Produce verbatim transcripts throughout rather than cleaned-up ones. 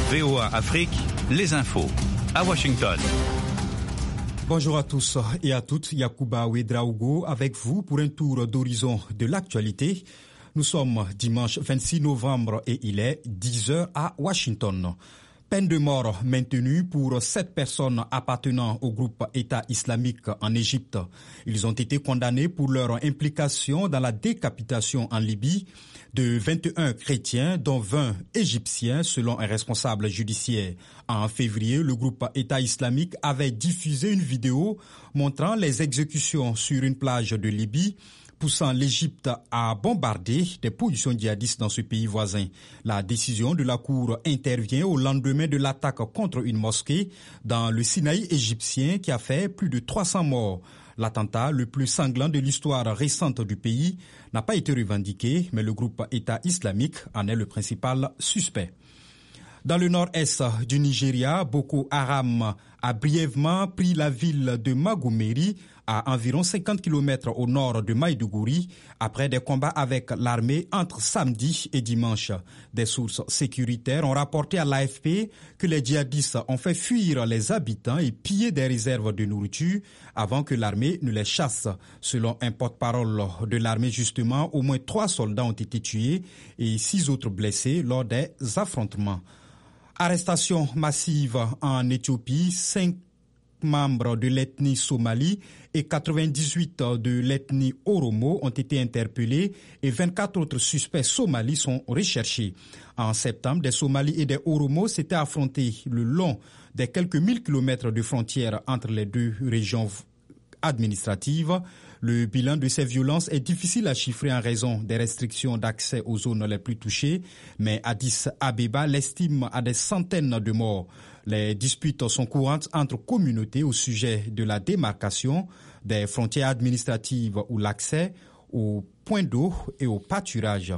V O A Afrique, les infos. À Washington. Bonjour à tous et à toutes, Yacouba Ouedraogo avec vous pour un tour d'horizon de l'actualité. Nous sommes dimanche vingt-six novembre et il est dix heures à Washington. Peine de mort maintenue pour sept personnes appartenant au groupe État islamique en Égypte. Ils ont été condamnés pour leur implication dans la décapitation en Libye de vingt et un chrétiens, dont vingt égyptiens, selon un responsable judiciaire. En février, le groupe État islamique avait diffusé une vidéo montrant les exécutions sur une plage de Libye, poussant l'Égypte à bombarder des positions djihadistes dans ce pays voisin. La décision de la Cour intervient au lendemain de l'attaque contre une mosquée dans le Sinaï égyptien qui a fait plus de trois cents morts. L'attentat le plus sanglant de l'histoire récente du pays n'a pas été revendiqué, mais le groupe État islamique en est le principal suspect. Dans le nord-est du Nigeria, Boko Haram a brièvement pris la ville de Magumeri, à environ cinquante kilomètres au nord de Maïdougouri, après des combats avec l'armée entre samedi et dimanche. Des sources sécuritaires ont rapporté à l'A F P que les djihadistes ont fait fuir les habitants et piller des réserves de nourriture avant que l'armée ne les chasse. Selon un porte-parole de l'armée, justement, au moins trois soldats ont été tués et six autres blessés lors des affrontements. Arrestation massive en Éthiopie, cinq membres de l'ethnie somali et quatre-vingt-dix-huit de l'ethnie Oromo ont été interpellés et vingt-quatre autres suspects somalis sont recherchés. En septembre, des Somalis et des Oromo s'étaient affrontés le long des quelques mille kilomètres de frontières entre les deux régions administratives. Le bilan de ces violences est difficile à chiffrer en raison des restrictions d'accès aux zones les plus touchées, mais Addis Abeba l'estime à des centaines de morts. Les disputes sont courantes entre communautés au sujet de la démarcation des frontières administratives ou l'accès aux points d'eau et au pâturage.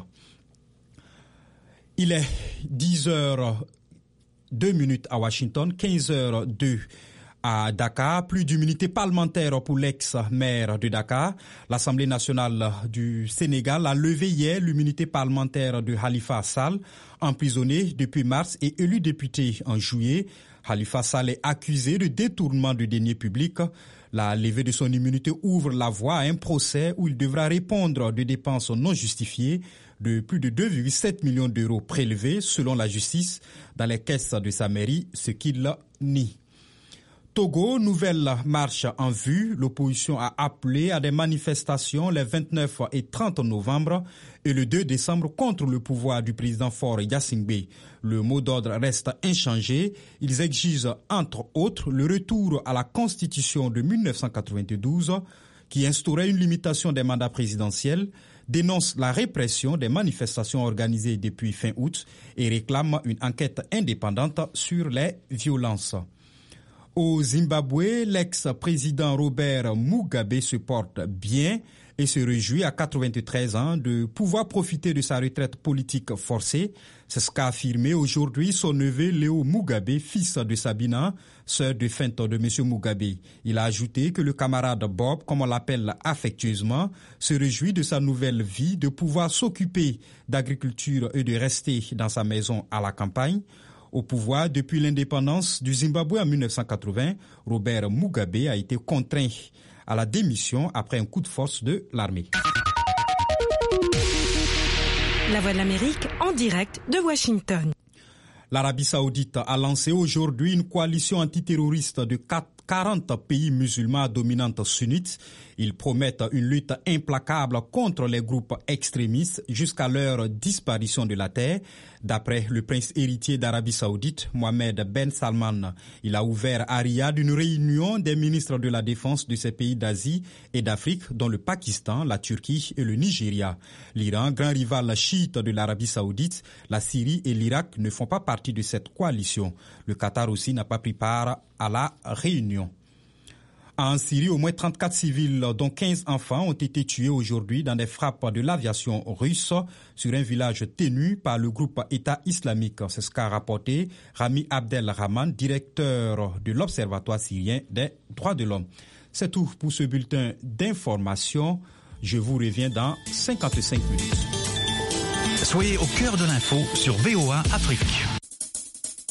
Il est dix heures deux minutes à Washington, quinze heures deux à Dakar. Plus d'immunité parlementaire pour l'ex-maire de Dakar. L'Assemblée nationale du Sénégal a levé hier l'immunité parlementaire de Khalifa Sall, emprisonné depuis mars et élu député en juillet. Khalifa Sall est accusé de détournement de deniers publics. La levée de son immunité ouvre la voie à un procès où il devra répondre de dépenses non justifiées de plus de deux virgule sept millions d'euros prélevés, selon la justice, dans les caisses de sa mairie, ce qu'il nie. Togo, nouvelle marche en vue. L'opposition a appelé à des manifestations les vingt-neuf et trente novembre et le deux décembre contre le pouvoir du président Faure Gnassingbé. Le mot d'ordre reste inchangé. Ils exigent entre autres le retour à la constitution de mille neuf cent quatre-vingt-douze qui instaurait une limitation des mandats présidentiels, dénoncent la répression des manifestations organisées depuis fin août et réclament une enquête indépendante sur les violences. Au Zimbabwe, l'ex-président Robert Mugabe se porte bien et se réjouit à quatre-vingt-treize ans de pouvoir profiter de sa retraite politique forcée. C'est ce qu'a affirmé aujourd'hui son neveu Léo Mugabe, fils de Sabina, sœur défunte de M. Mugabe. Il a ajouté que le camarade Bob, comme on l'appelle affectueusement, se réjouit de sa nouvelle vie, de pouvoir s'occuper d'agriculture et de rester dans sa maison à la campagne. Au pouvoir depuis l'indépendance du Zimbabwe en mille neuf cent quatre-vingts, Robert Mugabe a été contraint à la démission après un coup de force de l'armée. La Voix de l'Amérique en direct de Washington. L'Arabie Saoudite a lancé aujourd'hui une coalition antiterroriste de quarante pays musulmans à dominante sunnite. Ils promettent une lutte implacable contre les groupes extrémistes jusqu'à leur disparition de la terre. D'après le prince héritier d'Arabie Saoudite, Mohamed Ben Salman, il a ouvert à Riyad une réunion des ministres de la Défense de ces pays d'Asie et d'Afrique, dont le Pakistan, la Turquie et le Nigeria. L'Iran, grand rival chiite de l'Arabie Saoudite, la Syrie et l'Irak ne font pas partie de cette coalition. Le Qatar aussi n'a pas pris part à la réunion. En Syrie, au moins trente-quatre civils, dont quinze enfants, ont été tués aujourd'hui dans des frappes de l'aviation russe sur un village tenu par le groupe État islamique. C'est ce qu'a rapporté Rami Abdel Rahman, directeur de l'Observatoire syrien des droits de l'homme. C'est tout pour ce bulletin d'information. Je vous reviens dans cinquante-cinq minutes. Soyez au cœur de l'info sur V O A Afrique.